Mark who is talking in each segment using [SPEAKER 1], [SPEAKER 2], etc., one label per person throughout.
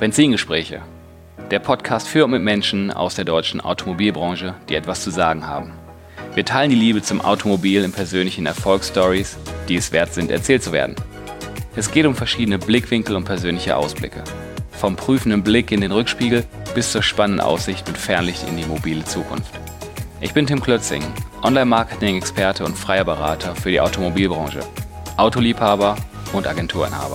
[SPEAKER 1] Benzingespräche. Der Podcast für und mit Menschen aus der deutschen Automobilbranche, die etwas zu sagen haben. Wir teilen die Liebe zum Automobil in persönlichen Erfolgsstories, die es wert sind, erzählt zu werden. Es geht um verschiedene Blickwinkel und persönliche Ausblicke. Vom prüfenden Blick in den Rückspiegel bis zur spannenden Aussicht mit Fernlicht in die mobile Zukunft. Ich bin Tim Klötzing, Online-Marketing-Experte und freier Berater für die Automobilbranche, Autoliebhaber und Agenturinhaber.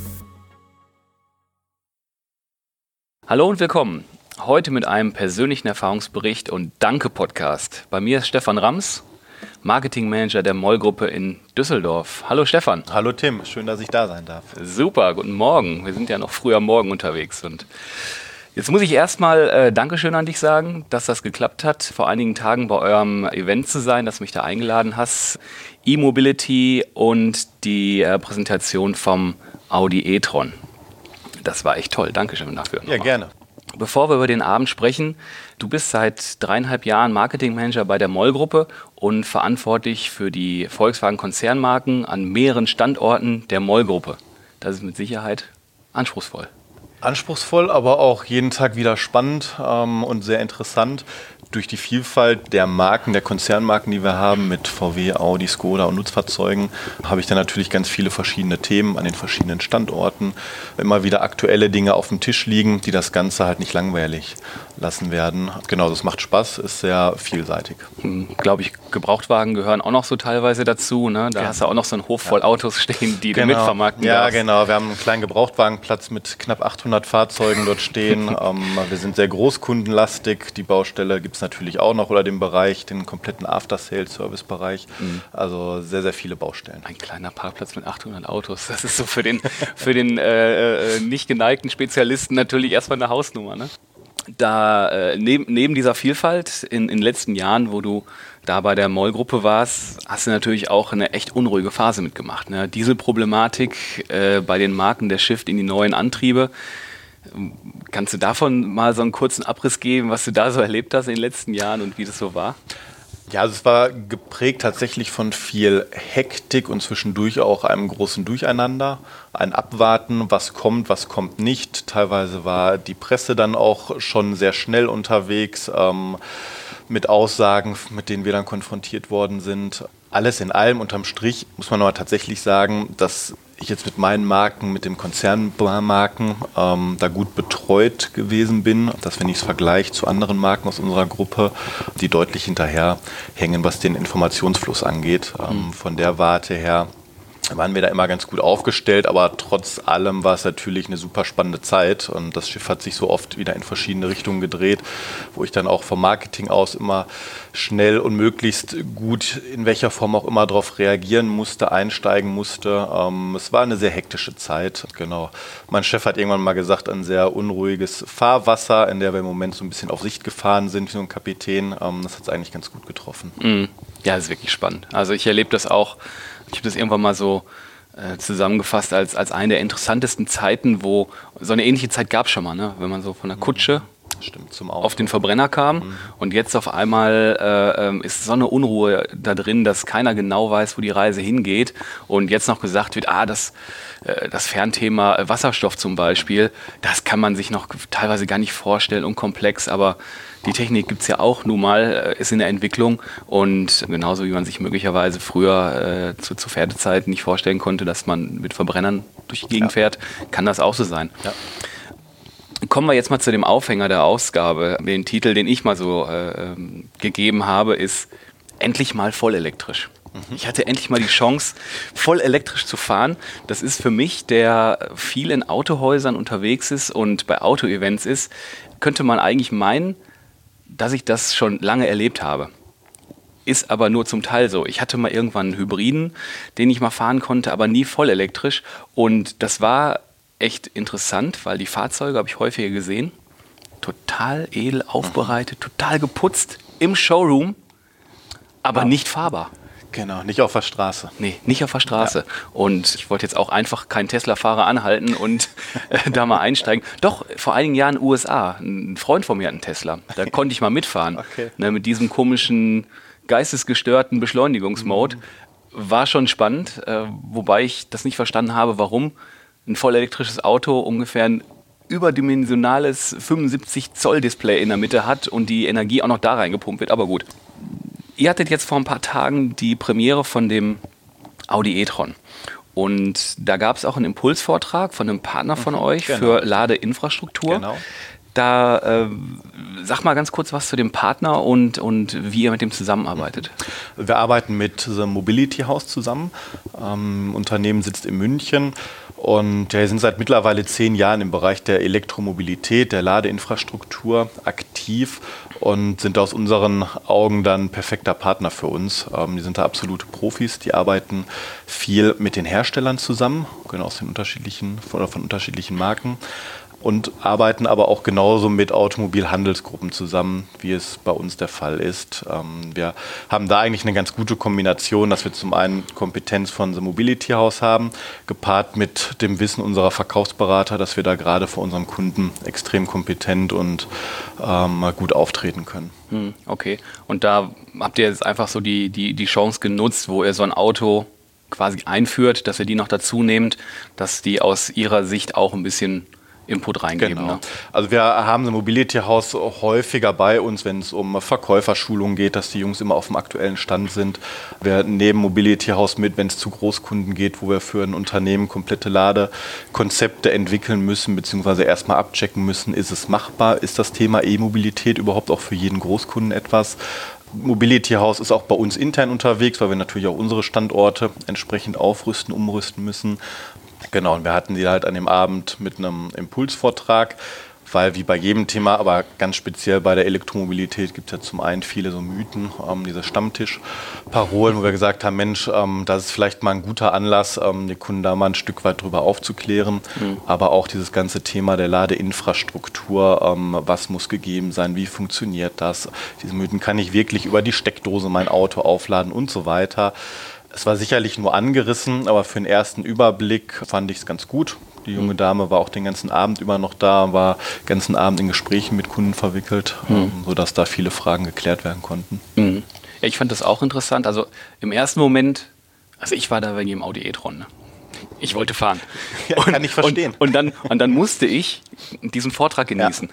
[SPEAKER 1] Hallo und willkommen. Heute mit einem persönlichen Erfahrungsbericht und Danke-Podcast. Bei mir ist Stefan Rams, Marketingmanager der MOL-Gruppe in Düsseldorf. Hallo Stefan.
[SPEAKER 2] Hallo Tim, schön, dass ich da sein darf.
[SPEAKER 1] Super, guten Morgen. Wir sind ja noch früh am Morgen unterwegs. Und jetzt muss ich erstmal Dankeschön an dich sagen, dass das geklappt hat, vor einigen Tagen bei eurem Event zu sein, dass du mich da eingeladen hast. E-Mobility und die Präsentation vom Audi e-tron. Das war echt toll. Dankeschön dafür.
[SPEAKER 2] Ja, gerne.
[SPEAKER 1] Bevor wir über den Abend sprechen, du bist seit 3,5 Jahren Marketingmanager bei der MOL-Gruppe und verantwortlich für die Volkswagen-Konzernmarken an mehreren Standorten der MOL-Gruppe. Das ist mit Sicherheit anspruchsvoll.
[SPEAKER 2] Anspruchsvoll, aber auch jeden Tag wieder spannend und sehr interessant. Durch die Vielfalt der Marken, der Konzernmarken, die wir haben, mit VW, Audi, Skoda und Nutzfahrzeugen, habe ich dann natürlich ganz viele verschiedene Themen an den verschiedenen Standorten. Immer wieder aktuelle Dinge auf dem Tisch liegen, die das Ganze halt nicht langweilig lassen werden. Genau, das macht Spaß, ist sehr vielseitig.
[SPEAKER 1] Glaube ich, Gebrauchtwagen gehören auch noch so teilweise dazu. Ne? Da hast du auch noch so einen Hof voll Autos stehen, die du mitvermarkten darfst.
[SPEAKER 2] Ja, genau. Wir haben einen kleinen Gebrauchtwagenplatz mit knapp 800 Fahrzeugen dort stehen. Wir sind sehr großkundenlastig. Die Baustelle gibt es natürlich auch noch, oder den Bereich, den kompletten After-Sales-Service-Bereich. Also sehr, sehr viele Baustellen.
[SPEAKER 1] Ein kleiner Parkplatz mit 800 Autos. Das ist so für den nicht geneigten Spezialisten natürlich erstmal eine Hausnummer. Ne? Da neben dieser Vielfalt in den letzten Jahren, wo du da bei der MOL-Gruppe warst, hast du natürlich auch eine echt unruhige Phase mitgemacht. Ne? Dieselproblematik bei den Marken, der Shift in die neuen Antriebe. Kannst du davon mal so einen kurzen Abriss geben, was du da so erlebt hast in den letzten Jahren und wie das so war?
[SPEAKER 2] Ja, also es war geprägt tatsächlich von viel Hektik und zwischendurch auch einem großen Durcheinander. Ein Abwarten, was kommt nicht. Teilweise war die Presse dann auch schon sehr schnell unterwegs mit Aussagen, mit denen wir dann konfrontiert worden sind. Alles in allem, unterm Strich, muss man aber tatsächlich sagen, dass ich jetzt mit meinen Marken, mit den Konzernmarken da gut betreut gewesen bin, dass wenn ich es vergleiche zu anderen Marken aus unserer Gruppe, die deutlich hinterherhängen, was den Informationsfluss angeht. Von der Warte her waren wir da immer ganz gut aufgestellt, aber trotz allem war es natürlich eine super spannende Zeit und das Schiff hat sich so oft wieder in verschiedene Richtungen gedreht, wo ich dann auch vom Marketing aus immer schnell und möglichst gut, in welcher Form auch immer, darauf reagieren musste, einsteigen musste. Es war eine sehr hektische Zeit, genau. Mein Chef hat irgendwann mal gesagt, ein sehr unruhiges Fahrwasser, in der wir im Moment so ein bisschen auf Sicht gefahren sind, wie so ein Kapitän. Das hat es eigentlich ganz gut getroffen.
[SPEAKER 1] Ja, das ist wirklich spannend. Also ich erlebe das auch. Ich habe das irgendwann mal so zusammengefasst als eine der interessantesten Zeiten, wo so eine ähnliche Zeit gab es schon mal, ne? Wenn man so von der Kutsche
[SPEAKER 2] zum
[SPEAKER 1] auf den Verbrenner kam und jetzt auf einmal ist so eine Unruhe da drin, dass keiner genau weiß, wo die Reise hingeht und jetzt noch gesagt wird, das Fernthema Wasserstoff zum Beispiel, das kann man sich noch teilweise gar nicht vorstellen und komplex, aber die Technik gibt es ja auch nun mal, ist in der Entwicklung und genauso wie man sich möglicherweise früher zu Pferdezeiten nicht vorstellen konnte, dass man mit Verbrennern durch die Gegend fährt, kann das auch so sein. Ja. Kommen wir jetzt mal zu dem Aufhänger der Ausgabe. Den Titel, den ich mal so gegeben habe, ist endlich mal voll elektrisch. Ich hatte endlich mal die Chance, voll elektrisch zu fahren. Das ist für mich, der viel in Autohäusern unterwegs ist und bei Auto-Events ist, könnte man eigentlich meinen, dass ich das schon lange erlebt habe. Ist aber nur zum Teil so. Ich hatte mal irgendwann einen Hybriden, den ich mal fahren konnte, aber nie voll elektrisch. Und das war echt interessant, weil die Fahrzeuge habe ich häufiger gesehen. Total edel aufbereitet, total geputzt im Showroom, aber nicht fahrbar.
[SPEAKER 2] Genau, nicht auf der Straße.
[SPEAKER 1] Nee, nicht auf der Straße. Ja. Und ich wollte jetzt auch einfach keinen Tesla-Fahrer anhalten und da mal einsteigen. Doch, vor einigen Jahren in den USA. Ein Freund von mir hat einen Tesla. Da konnte ich mal mitfahren. Okay. Ne, mit diesem komischen, geistesgestörten Beschleunigungsmode. War schon spannend, wobei ich das nicht verstanden habe, warum ein voll elektrisches Auto ungefähr überdimensionales 75-Zoll-Display in der Mitte hat und die Energie auch noch da reingepumpt wird. Aber gut. Ihr hattet jetzt vor ein paar Tagen die Premiere von dem Audi e-tron. Und da gab es auch einen Impulsvortrag von einem Partner von euch für Ladeinfrastruktur.
[SPEAKER 2] Genau.
[SPEAKER 1] Da sag mal ganz kurz was zu dem Partner und wie ihr mit dem zusammenarbeitet.
[SPEAKER 2] Wir arbeiten mit The Mobility House zusammen. Unternehmen sitzt in München und wir sind seit mittlerweile 10 Jahren im Bereich der Elektromobilität, der Ladeinfrastruktur aktiv und sind aus unseren Augen dann perfekter Partner für uns. Die sind da absolute Profis, die arbeiten viel mit den Herstellern zusammen, genau von unterschiedlichen Marken. Und arbeiten aber auch genauso mit Automobilhandelsgruppen zusammen, wie es bei uns der Fall ist. Wir haben da eigentlich eine ganz gute Kombination, dass wir zum einen Kompetenz von The Mobility House haben, gepaart mit dem Wissen unserer Verkaufsberater, dass wir da gerade für unseren Kunden extrem kompetent und gut auftreten können.
[SPEAKER 1] Okay, und da habt ihr jetzt einfach so die Chance genutzt, wo ihr so ein Auto quasi einführt, dass ihr die noch dazu nehmt, dass die aus ihrer Sicht auch ein bisschen Input reingeben.
[SPEAKER 2] Genau.
[SPEAKER 1] Ne?
[SPEAKER 2] Also wir haben ein Mobility House häufiger bei uns, wenn es um Verkäuferschulungen geht, dass die Jungs immer auf dem aktuellen Stand sind. Wir nehmen Mobility House mit, wenn es zu Großkunden geht, wo wir für ein Unternehmen komplette Ladekonzepte entwickeln müssen, beziehungsweise erstmal abchecken müssen, ist es machbar, ist das Thema E-Mobilität überhaupt auch für jeden Großkunden etwas. Mobility House ist auch bei uns intern unterwegs, weil wir natürlich auch unsere Standorte entsprechend aufrüsten, umrüsten müssen. Genau, und wir hatten die halt an dem Abend mit einem Impulsvortrag, weil wie bei jedem Thema, aber ganz speziell bei der Elektromobilität gibt es ja zum einen viele so Mythen, diese Stammtischparolen, wo wir gesagt haben, Mensch, das ist vielleicht mal ein guter Anlass, die Kunden da mal ein Stück weit drüber aufzuklären, aber auch dieses ganze Thema der Ladeinfrastruktur, was muss gegeben sein, wie funktioniert das, diese Mythen, kann ich wirklich über die Steckdose mein Auto aufladen und so weiter. Es war sicherlich nur angerissen, aber für den ersten Überblick fand ich es ganz gut. Die junge Dame war auch den ganzen Abend über noch da, war den ganzen Abend in Gesprächen mit Kunden verwickelt, sodass da viele Fragen geklärt werden konnten.
[SPEAKER 1] Ja, ich fand das auch interessant. Also im ersten Moment, also ich war da wegen dem Audi e-tron. Ne? Ich wollte fahren.
[SPEAKER 2] Ja, kann ich verstehen.
[SPEAKER 1] Und dann musste ich diesen Vortrag genießen.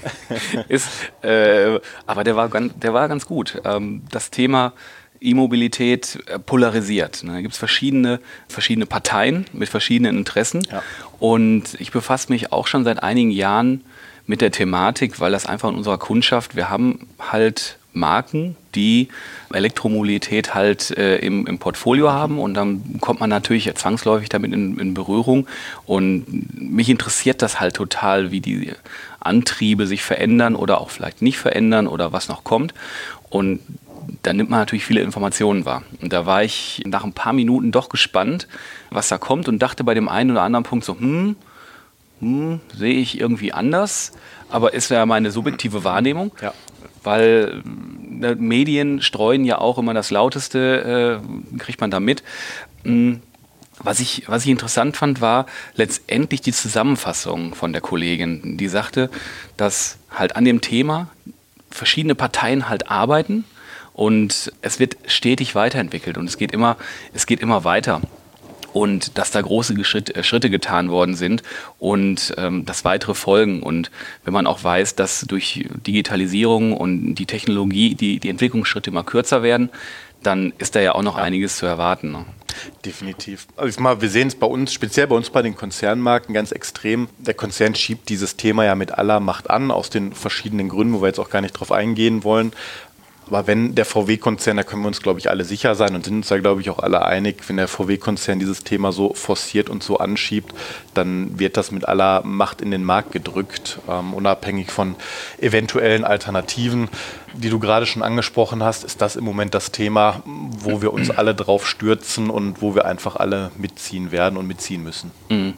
[SPEAKER 1] Ja. Aber der war ganz gut. Das Thema E-Mobilität polarisiert. Da gibt es verschiedene Parteien mit verschiedenen Interessen. Ja. Und ich befasse mich auch schon seit einigen Jahren mit der Thematik, weil das einfach in unserer Kundschaft, wir haben halt Marken, die Elektromobilität halt im Portfolio haben und dann kommt man natürlich zwangsläufig damit in Berührung und mich interessiert das halt total, wie die Antriebe sich verändern oder auch vielleicht nicht verändern oder was noch kommt und da nimmt man natürlich viele Informationen wahr. Und da war ich nach ein paar Minuten doch gespannt, was da kommt und dachte bei dem einen oder anderen Punkt so, sehe ich irgendwie anders, aber ist ja meine subjektive Wahrnehmung, weil Medien streuen ja auch immer das Lauteste, kriegt man da mit. Was ich interessant fand, war letztendlich die Zusammenfassung von der Kollegin, die sagte, dass halt an dem Thema verschiedene Parteien halt arbeiten, und es wird stetig weiterentwickelt und es geht immer weiter. Und dass da große Schritte getan worden sind und dass weitere folgen. Und wenn man auch weiß, dass durch Digitalisierung und die Technologie die Entwicklungsschritte immer kürzer werden, dann ist da ja auch noch einiges zu erwarten. Ne?
[SPEAKER 2] Definitiv. Also wir sehen es bei uns, speziell bei uns bei den Konzernmarken ganz extrem. Der Konzern schiebt dieses Thema ja mit aller Macht an, aus den verschiedenen Gründen, wo wir jetzt auch gar nicht drauf eingehen wollen. Aber wenn der VW-Konzern, da können wir uns, glaube ich, alle sicher sein und sind uns da, glaube ich, auch alle einig, wenn der VW-Konzern dieses Thema so forciert und so anschiebt, dann wird das mit aller Macht in den Markt gedrückt, unabhängig von eventuellen Alternativen. Die du gerade schon angesprochen hast, ist das im Moment das Thema, wo wir uns alle drauf stürzen und wo wir einfach alle mitziehen werden und mitziehen müssen.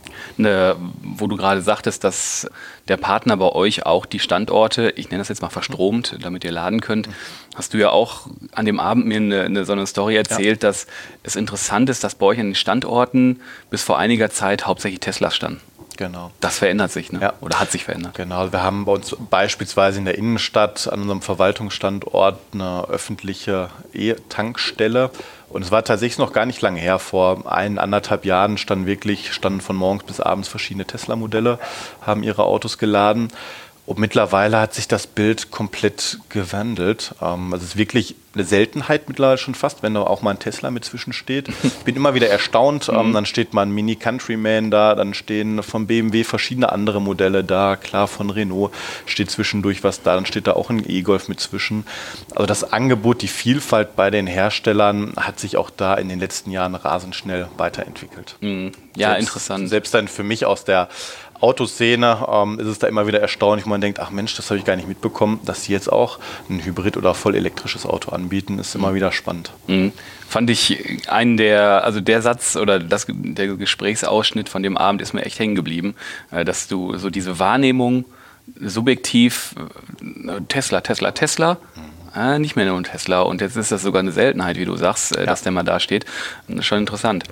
[SPEAKER 1] Wo du gerade sagtest, dass der Partner bei euch auch die Standorte, ich nenne das jetzt mal verstromt, damit ihr laden könnt, hast du ja auch an dem Abend mir so eine Story erzählt, dass es interessant ist, dass bei euch an den Standorten bis vor einiger Zeit hauptsächlich Teslas standen.
[SPEAKER 2] Genau.
[SPEAKER 1] Das verändert sich, ne?
[SPEAKER 2] Ja.
[SPEAKER 1] Oder hat sich verändert.
[SPEAKER 2] Genau, wir haben bei uns beispielsweise in der Innenstadt an unserem Verwaltungsstandort eine öffentliche E-Tankstelle. Und es war tatsächlich noch gar nicht lange her. Vor 1,5 Jahren standen von morgens bis abends verschiedene Tesla-Modelle, haben ihre Autos geladen. Und mittlerweile hat sich das Bild komplett gewandelt. Also es ist wirklich eine Seltenheit mittlerweile schon fast, wenn da auch mal ein Tesla mit zwischensteht. Ich bin immer wieder erstaunt. Dann steht mal ein Mini Countryman da, dann stehen von BMW verschiedene andere Modelle da. Klar, von Renault steht zwischendurch was da, dann steht da auch ein E-Golf mit zwischen. Also das Angebot, die Vielfalt bei den Herstellern hat sich auch da in den letzten Jahren rasend schnell weiterentwickelt.
[SPEAKER 1] Ja, interessant.
[SPEAKER 2] Selbst dann für mich aus der Autoszene ist es da immer wieder erstaunlich, wo man denkt, ach Mensch, das habe ich gar nicht mitbekommen, dass sie jetzt auch ein Hybrid- oder voll elektrisches Auto anbieten, ist immer wieder spannend.
[SPEAKER 1] Fand ich der Satz oder der Gesprächsausschnitt von dem Abend ist mir echt hängen geblieben, dass du so diese Wahrnehmung subjektiv Tesla, nicht mehr nur ein Tesla und jetzt ist das sogar eine Seltenheit, wie du sagst, dass der mal da steht. Schon interessant.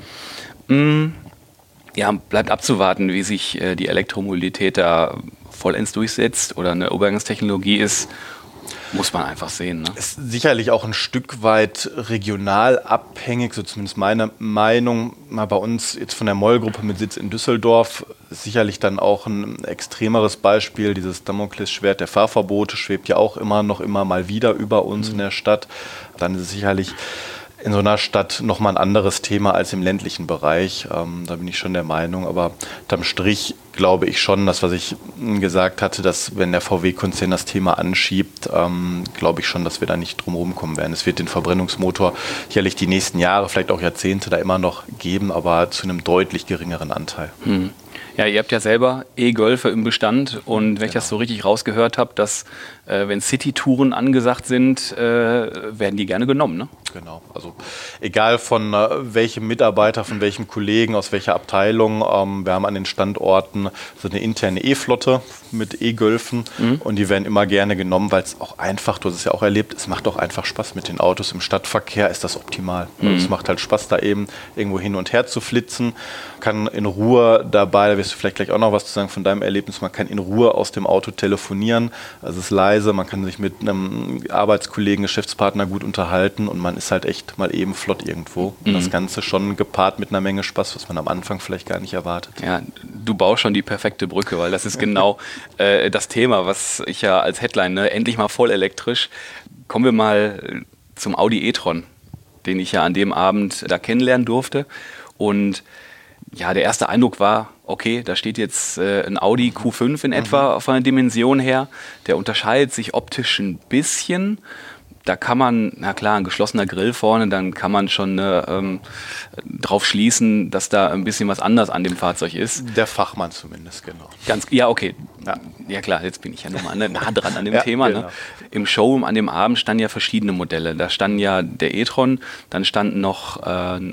[SPEAKER 1] Ja, bleibt abzuwarten, wie sich die Elektromobilität da vollends durchsetzt oder eine Übergangstechnologie ist. Muss man einfach sehen. Ne?
[SPEAKER 2] Ist sicherlich auch ein Stück weit regional abhängig, so zumindest meine Meinung. Mal bei uns jetzt von der MOL-Gruppe mit Sitz in Düsseldorf ist sicherlich dann auch ein extremeres Beispiel. Dieses Damoklesschwert der Fahrverbote schwebt ja auch immer mal wieder über uns in der Stadt. Dann ist es sicherlich in so einer Stadt nochmal ein anderes Thema als im ländlichen Bereich. Da bin ich schon der Meinung. Aber unterm Strich glaube ich schon, das, was ich gesagt hatte, dass wenn der VW-Konzern das Thema anschiebt, glaube ich schon, dass wir da nicht drum rumkommen werden. Es wird den Verbrennungsmotor sicherlich die nächsten Jahre, vielleicht auch Jahrzehnte da immer noch geben, aber zu einem deutlich geringeren Anteil.
[SPEAKER 1] Ja, ihr habt ja selber E-Golfe im Bestand und wenn ich das so richtig rausgehört habe, dass wenn City-Touren angesagt sind, werden die gerne genommen, ne?
[SPEAKER 2] Genau, also egal von welchem Mitarbeiter, von welchem Kollegen, aus welcher Abteilung, wir haben an den Standorten so eine interne E-Flotte mit E-Golfen und die werden immer gerne genommen, weil es auch einfach, du hast es ja auch erlebt, es macht auch einfach Spaß mit den Autos. Im Stadtverkehr ist das optimal. Es macht halt Spaß, da eben irgendwo hin und her zu flitzen, kann in Ruhe dabei, da wirst du vielleicht gleich auch noch was zu sagen von deinem Erlebnis, man kann in Ruhe aus dem Auto telefonieren, also es ist leise, man kann sich mit einem Arbeitskollegen, Geschäftspartner gut unterhalten und man ist halt echt mal eben flott irgendwo. Und das Ganze schon gepaart mit einer Menge Spaß, was man am Anfang vielleicht gar nicht erwartet.
[SPEAKER 1] Ja, du baust schon die perfekte Brücke, weil das ist genau das Thema, was ich ja als Headline, ne, endlich mal voll elektrisch. Kommen wir mal zum Audi e-tron, den ich ja an dem Abend da kennenlernen durfte. Und ja, der erste Eindruck war, okay, da steht jetzt ein Audi Q5 in etwa von der Dimension her. Der unterscheidet sich optisch ein bisschen. Da kann man, na klar, ein geschlossener Grill vorne, dann kann man schon drauf schließen, dass da ein bisschen was anders an dem Fahrzeug ist.
[SPEAKER 2] Der Fachmann zumindest, genau.
[SPEAKER 1] Ja, okay. Ja klar, jetzt bin ich ja nochmal nah dran an dem Thema.
[SPEAKER 2] Genau.
[SPEAKER 1] Ne? Im Showroom an dem Abend standen ja verschiedene Modelle. Da standen ja der e-tron, dann standen noch ein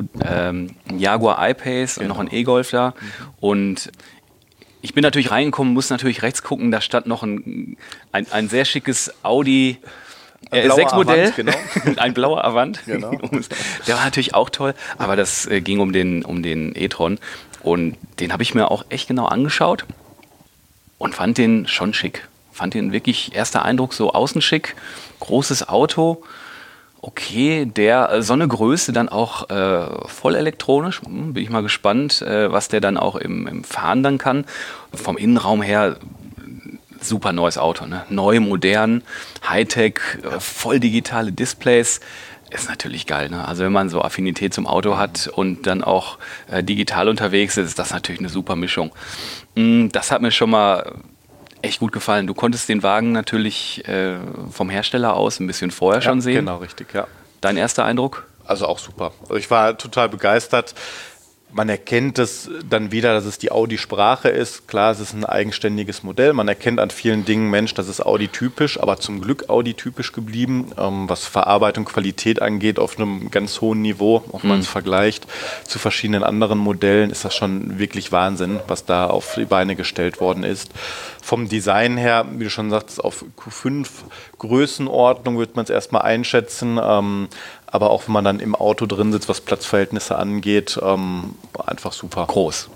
[SPEAKER 1] Jaguar I-Pace und noch ein E-Golf da. Und ich bin natürlich reingekommen, muss natürlich rechts gucken, da stand noch ein sehr schickes Audi 6-Modell,
[SPEAKER 2] genau.
[SPEAKER 1] ein blauer Avant.
[SPEAKER 2] Genau.
[SPEAKER 1] Der war natürlich auch toll, aber das ging um den e-tron und den habe ich mir auch echt genau angeschaut und fand den schon schick. Fand den wirklich, erster Eindruck, so außen schick, großes Auto, okay, so eine Größe dann auch voll elektronisch, bin ich mal gespannt, was der dann auch im Fahren dann kann. Vom Innenraum her super neues Auto, ne? Neu, modern, Hightech, voll digitale Displays. Ist natürlich geil, ne? Also wenn man so Affinität zum Auto hat und dann auch digital unterwegs ist das natürlich eine super Mischung. Das hat mir schon mal echt gut gefallen. Du konntest den Wagen natürlich vom Hersteller aus ein bisschen vorher schon sehen.
[SPEAKER 2] Genau, richtig, ja.
[SPEAKER 1] Dein erster Eindruck?
[SPEAKER 2] Also auch super. Also ich war total begeistert. Man erkennt es dann wieder, dass es die Audi-Sprache ist. Klar, es ist ein eigenständiges Modell. Man erkennt an vielen Dingen, Mensch, das ist Audi-typisch, aber zum Glück Audi-typisch geblieben. Was Verarbeitung, Qualität angeht, auf einem ganz hohen Niveau. Auch wenn man es vergleicht zu verschiedenen anderen Modellen, ist das schon wirklich Wahnsinn, was da auf die Beine gestellt worden ist. Vom Design her, wie du schon sagst, auf Q5 Größenordnung wird man es erstmal einschätzen. Aber auch wenn man dann im Auto drin sitzt, was Platzverhältnisse angeht, einfach super.
[SPEAKER 1] Groß.
[SPEAKER 2] Ja.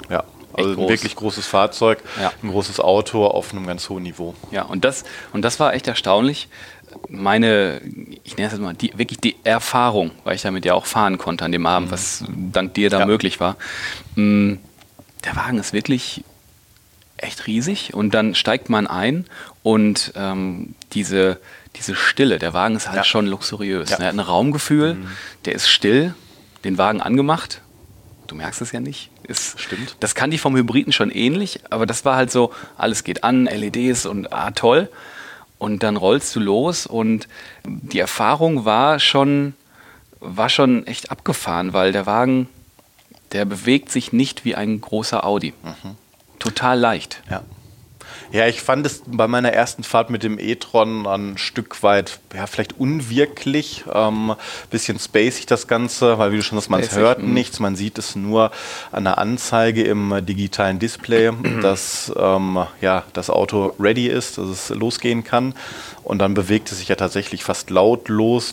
[SPEAKER 2] Also ein wirklich großes Fahrzeug, ein großes Auto auf einem ganz hohen Niveau.
[SPEAKER 1] Ja, und das war echt erstaunlich. Ich nenne es jetzt mal, wirklich die Erfahrung, weil ich damit ja auch fahren konnte an dem Abend, was dank dir da möglich war. Der Wagen ist wirklich echt riesig und dann steigt man ein und diese Stille, der Wagen ist halt schon luxuriös. Er hat ein Raumgefühl, der ist still, den Wagen angemacht. Du merkst es ja nicht.
[SPEAKER 2] Stimmt.
[SPEAKER 1] Das kannte ich vom Hybriden schon ähnlich, aber das war halt so, alles geht an, LEDs und toll. Und dann rollst du los und die Erfahrung war schon echt abgefahren, weil der Wagen, der bewegt sich nicht wie ein großer Audi. Total leicht.
[SPEAKER 2] Ja, ich fand es bei meiner ersten Fahrt mit dem e-tron ein Stück weit, vielleicht unwirklich, bisschen spacig das Ganze, weil wie du schon sagst, man hört nichts, man sieht es nur an der Anzeige im digitalen Display, dass das Auto ready ist, dass es losgehen kann und dann bewegt es sich ja tatsächlich fast lautlos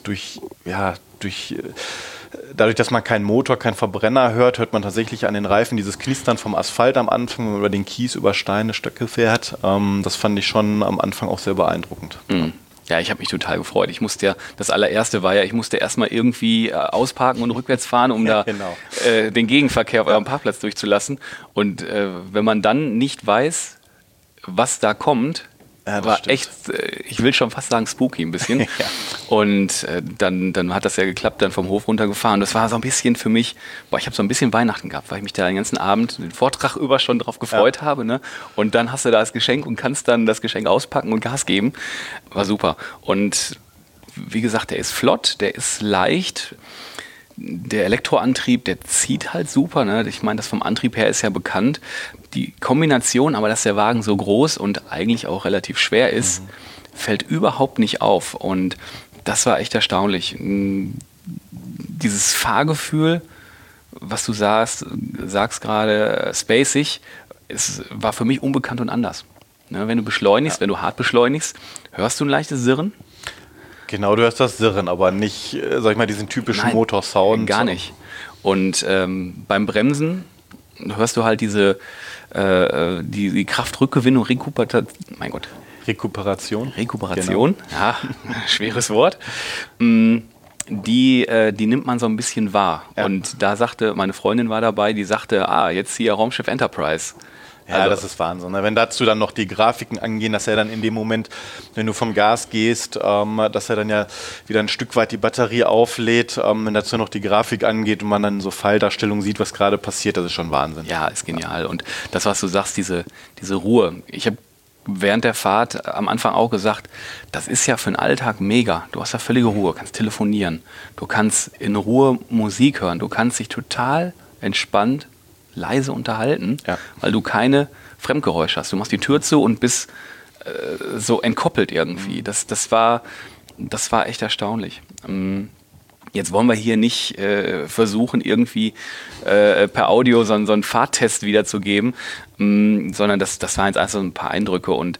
[SPEAKER 2] dadurch, dass man keinen Motor, keinen Verbrenner hört man tatsächlich an den Reifen dieses Knistern vom Asphalt am Anfang, wenn man über den Kies, über Steine, Stöcke fährt. Das fand ich schon am Anfang auch sehr beeindruckend.
[SPEAKER 1] Ja, ich habe mich total gefreut. Das allererste war ja, ich musste erstmal irgendwie ausparken und rückwärts fahren, um den Gegenverkehr auf eurem Parkplatz durchzulassen. Und wenn man dann nicht weiß, was da kommt, war stimmt. Echt, ich will schon fast sagen spooky ein bisschen. Und dann hat das ja geklappt, dann vom Hof runtergefahren. Das war so ein bisschen für mich, ich habe so ein bisschen Weihnachten gehabt, weil ich mich da den ganzen Abend, den Vortrag über schon drauf gefreut habe. Ne? Und dann hast du da das Geschenk und kannst dann das Geschenk auspacken und Gas geben. War super. Und wie gesagt, der ist flott, der ist leicht. Der Elektroantrieb, der zieht halt super. Ne? Ich meine, das vom Antrieb her ist ja bekannt. Die Kombination, aber dass der Wagen so groß und eigentlich auch relativ schwer ist, fällt überhaupt nicht auf. Und das war echt erstaunlich. Dieses Fahrgefühl, was du sagst gerade, spacig, war für mich unbekannt und anders. Ne? Wenn du beschleunigst, wenn du hart beschleunigst, hörst du ein leichtes Sirren.
[SPEAKER 2] Genau, du hörst das Sirren, aber nicht, sag ich mal, diesen typischen Motorsound.
[SPEAKER 1] Gar nicht. Und beim Bremsen hörst du halt die Kraftrückgewinnung, Rekuperation, genau. Ja, schweres Wort. Die nimmt man so ein bisschen wahr. Ja. Und da sagte, meine Freundin war dabei, die sagte, jetzt hier Raumschiff Enterprise.
[SPEAKER 2] Ja, also, das ist Wahnsinn. Wenn dazu dann noch die Grafiken angehen, dass er dann in dem Moment, wenn du vom Gas gehst, dass er dann ja wieder ein Stück weit die Batterie auflädt, wenn dazu noch die Grafik angeht und man dann so Pfeildarstellungen sieht, was gerade passiert, das ist schon Wahnsinn.
[SPEAKER 1] Ja, ist genial. Und das, was du sagst, diese Ruhe. Ich habe während der Fahrt am Anfang auch gesagt, das ist ja für den Alltag mega. Du hast da völlige Ruhe, kannst telefonieren, du kannst in Ruhe Musik hören, du kannst dich total entspannt leise unterhalten, weil du keine Fremdgeräusche hast. Du machst die Tür zu und bist so entkoppelt irgendwie. Das war echt erstaunlich. Jetzt wollen wir hier nicht versuchen, irgendwie per Audio so einen Fahrttest wiederzugeben, sondern das waren jetzt einfach so ein paar Eindrücke. Und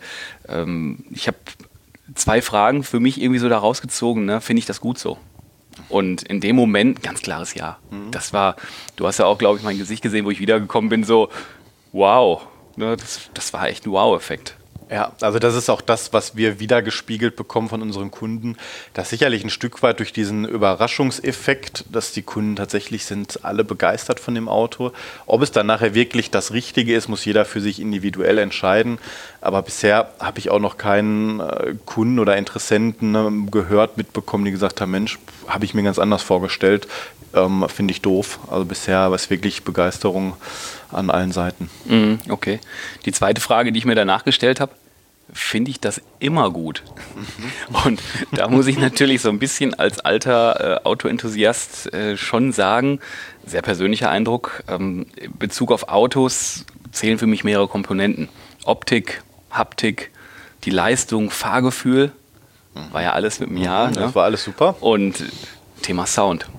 [SPEAKER 1] ich habe 2 Fragen für mich irgendwie so da rausgezogen. Ne? Finde ich das gut so? Und in dem Moment, ganz klares Ja. Das war, du hast ja auch, glaube ich, mein Gesicht gesehen, wo ich wiedergekommen bin, so, wow. Ne, das war echt ein Wow-Effekt.
[SPEAKER 2] Ja, also das ist auch das, was wir wieder gespiegelt bekommen von unseren Kunden, dass sicherlich ein Stück weit durch diesen Überraschungseffekt, dass die Kunden tatsächlich sind alle begeistert von dem Auto. Ob es dann nachher wirklich das Richtige ist, muss jeder für sich individuell entscheiden. Aber bisher habe ich auch noch keinen Kunden oder Interessenten gehört, mitbekommen, die gesagt haben, Mensch, habe ich mir ganz anders vorgestellt, finde ich doof. Also bisher war es wirklich Begeisterung an allen Seiten.
[SPEAKER 1] Okay. Die zweite Frage, die ich mir danach gestellt habe, finde ich das immer gut? Und da muss ich natürlich so ein bisschen als alter Autoenthusiast schon sagen, sehr persönlicher Eindruck, in Bezug auf Autos zählen für mich mehrere Komponenten. Optik, Haptik, die Leistung, Fahrgefühl, war ja alles mit dem Jahr.
[SPEAKER 2] Das war alles super.
[SPEAKER 1] Und Thema Sound.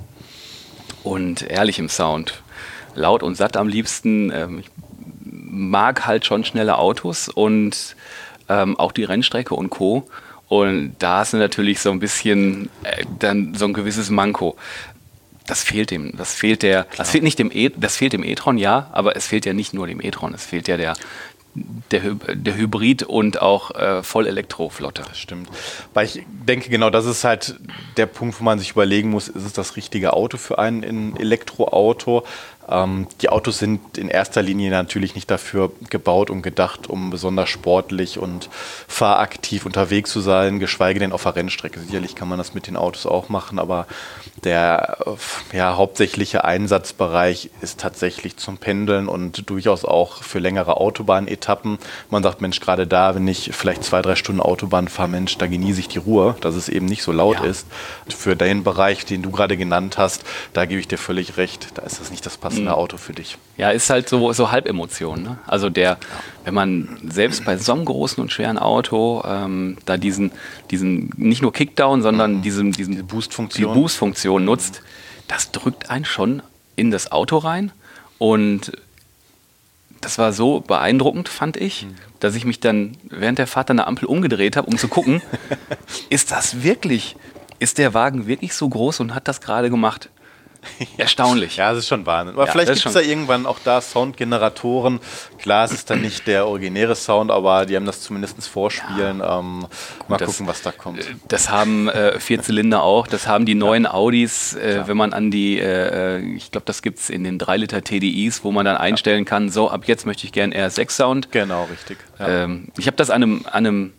[SPEAKER 1] Und ehrlich im Sound. Laut und satt am liebsten. Ich mag halt schon schnelle Autos und auch die Rennstrecke und Co. Und da ist natürlich so ein bisschen dann so ein gewisses Manko. Das fehlt dem. Das fehlt dem e-tron, ja, aber es fehlt ja nicht nur dem e-tron, es fehlt ja der Hybrid- und auch Vollelektroflotte.
[SPEAKER 2] Das stimmt. Weil ich denke, genau das ist halt der Punkt, wo man sich überlegen muss, ist es das richtige Auto für ein Elektroauto? Die Autos sind in erster Linie natürlich nicht dafür gebaut und gedacht, um besonders sportlich und fahraktiv unterwegs zu sein, geschweige denn auf der Rennstrecke. Sicherlich kann man das mit den Autos auch machen, aber der hauptsächliche Einsatzbereich ist tatsächlich zum Pendeln und durchaus auch für längere Autobahnetappen. Man sagt, Mensch, gerade da, wenn ich vielleicht 2-3 Stunden Autobahn fahre, Mensch, da genieße ich die Ruhe, dass es eben nicht so laut ist. Für den Bereich, den du gerade genannt hast, da gebe ich dir völlig recht, da ist das nicht das passende Auto für dich.
[SPEAKER 1] Ja, ist halt so Halbemotion. Ne? Also wenn man selbst bei so einem großen und schweren Auto da diesen nicht nur Kickdown, sondern diese Boost-Funktion nutzt, das drückt einen schon in das Auto rein. Und das war so beeindruckend, fand ich, dass ich mich dann während der Fahrt an der Ampel umgedreht habe, um zu gucken, ist der Wagen wirklich so groß und hat das gerade gemacht? Erstaunlich.
[SPEAKER 2] Ja, das ist schon Wahnsinn. Aber vielleicht gibt es da irgendwann auch da Soundgeneratoren. Klar, es ist dann nicht der originäre Sound, aber die haben das zumindest vorspielen. Mal gucken, was da kommt.
[SPEAKER 1] Das haben Vierzylinder auch. Das haben die neuen Audis, wenn man an die, ich glaube, das gibt es in den 3-Liter TDIs, wo man dann einstellen kann, so, ab jetzt möchte ich gerne RS6-Sound.
[SPEAKER 2] Genau, richtig. Ja.
[SPEAKER 1] Ich habe das an einem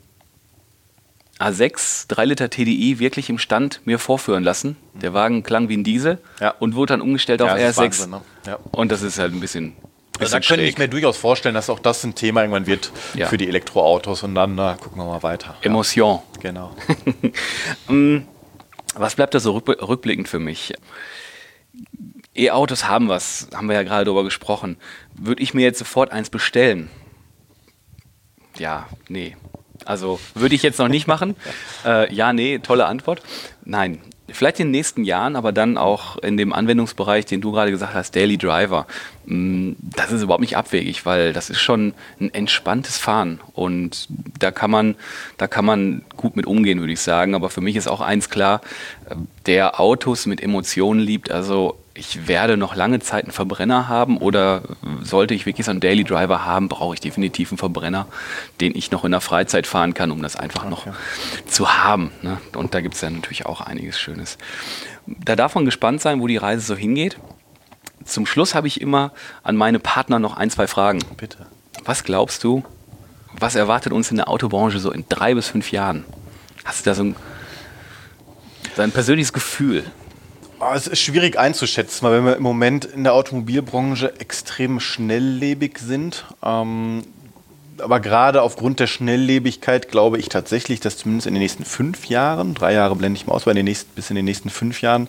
[SPEAKER 1] A6 3-Liter TDI wirklich im Stand mir vorführen lassen. Der Wagen klang wie ein Diesel und wurde dann umgestellt auf RS6.
[SPEAKER 2] Wahnsinn, ne?
[SPEAKER 1] Und das ist halt ein bisschen
[SPEAKER 2] da könnte ich mir durchaus vorstellen, dass auch das ein Thema irgendwann wird für die Elektroautos. Und dann gucken wir mal weiter.
[SPEAKER 1] Emotion.
[SPEAKER 2] Genau.
[SPEAKER 1] Was bleibt da so rückblickend für mich? E-Autos haben wir ja gerade darüber gesprochen. Würde ich mir jetzt sofort eins bestellen? Ja, nee. Also würde ich jetzt noch nicht machen. Ja, nee, tolle Antwort. Nein, vielleicht in den nächsten Jahren, aber dann auch in dem Anwendungsbereich, den du gerade gesagt hast, Daily Driver. Das ist überhaupt nicht abwegig, weil das ist schon ein entspanntes Fahren und da kann man gut mit umgehen, würde ich sagen. Aber für mich ist auch eins klar, der Autos mit Emotionen liebt, also ich werde noch lange Zeit einen Verbrenner haben oder sollte ich wirklich so einen Daily Driver haben, brauche ich definitiv einen Verbrenner, den ich noch in der Freizeit fahren kann, um das einfach noch zu haben. Ne? Und da gibt es ja natürlich auch einiges Schönes. Da darf man gespannt sein, wo die Reise so hingeht. Zum Schluss habe ich immer an meine Partner noch 1, 2 Fragen.
[SPEAKER 2] Bitte.
[SPEAKER 1] Was glaubst du, was erwartet uns in der Autobranche so in 3 bis 5 Jahren? Hast du da so ein persönliches Gefühl?
[SPEAKER 2] Es ist schwierig einzuschätzen, weil wir im Moment in der Automobilbranche extrem schnelllebig sind. Aber gerade aufgrund der Schnelllebigkeit glaube ich tatsächlich, dass zumindest in den nächsten 5 Jahren, 3 Jahre blende ich mal aus, bis in den nächsten 5 Jahren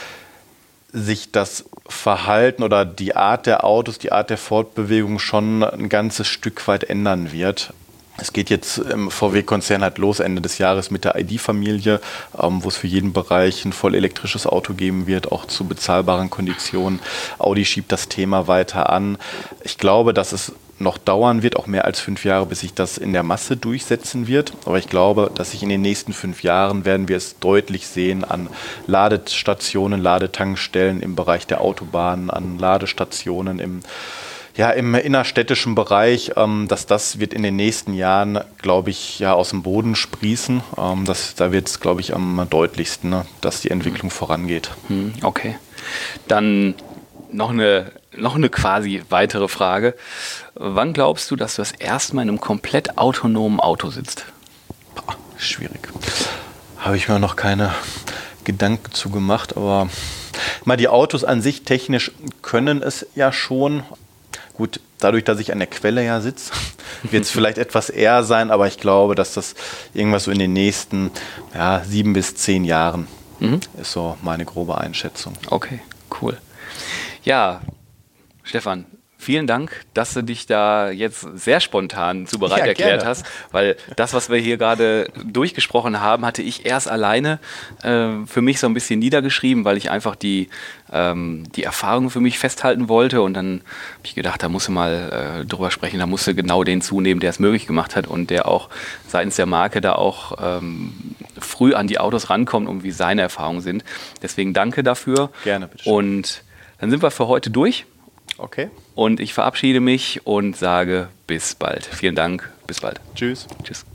[SPEAKER 2] sich das Verhalten oder die Art der Autos, die Art der Fortbewegung schon ein ganzes Stück weit ändern wird. Es geht jetzt im VW-Konzern halt los Ende des Jahres mit der ID.-Familie, wo es für jeden Bereich ein voll elektrisches Auto geben wird, auch zu bezahlbaren Konditionen. Audi schiebt das Thema weiter an. Ich glaube, dass es noch dauern wird, auch mehr als 5 Jahre, bis sich das in der Masse durchsetzen wird. Aber ich glaube, dass sich in den nächsten 5 Jahren werden wir es deutlich sehen an Ladestationen, Ladetankstellen im Bereich der Autobahnen, an Ladestationen im innerstädtischen Bereich, dass das wird in den nächsten Jahren, glaube ich, aus dem Boden sprießen. Da wird es, glaube ich, am deutlichsten, ne, dass die Entwicklung vorangeht.
[SPEAKER 1] Okay. Dann noch eine quasi weitere Frage. Wann glaubst du, dass du das erste Mal in einem komplett autonomen Auto sitzt?
[SPEAKER 2] Schwierig. Habe ich mir noch keine Gedanken zu gemacht, aber die Autos an sich technisch können es ja schon. Gut, dadurch, dass ich an der Quelle ja sitze, wird es vielleicht etwas eher sein, aber ich glaube, dass das irgendwas so in den nächsten 7 bis 10 Jahren ist so meine grobe Einschätzung.
[SPEAKER 1] Okay, cool. Ja, Stefan, vielen Dank, dass du dich da jetzt sehr spontan zu bereit
[SPEAKER 2] Ja,
[SPEAKER 1] erklärt
[SPEAKER 2] gerne.
[SPEAKER 1] hast, weil das, was wir hier gerade durchgesprochen haben, hatte ich erst alleine für mich so ein bisschen niedergeschrieben, weil ich einfach die Erfahrung für mich festhalten wollte, und dann habe ich gedacht, da musst du mal drüber sprechen, da musst du genau den zunehmen, der es möglich gemacht hat und der auch seitens der Marke da auch früh an die Autos rankommt und wie seine Erfahrungen sind. Deswegen danke dafür.
[SPEAKER 2] Gerne, bitteschön.
[SPEAKER 1] Und dann sind wir für heute durch.
[SPEAKER 2] Okay.
[SPEAKER 1] Und ich verabschiede mich und sage bis bald. Vielen Dank, bis bald.
[SPEAKER 2] Tschüss.
[SPEAKER 1] Tschüss.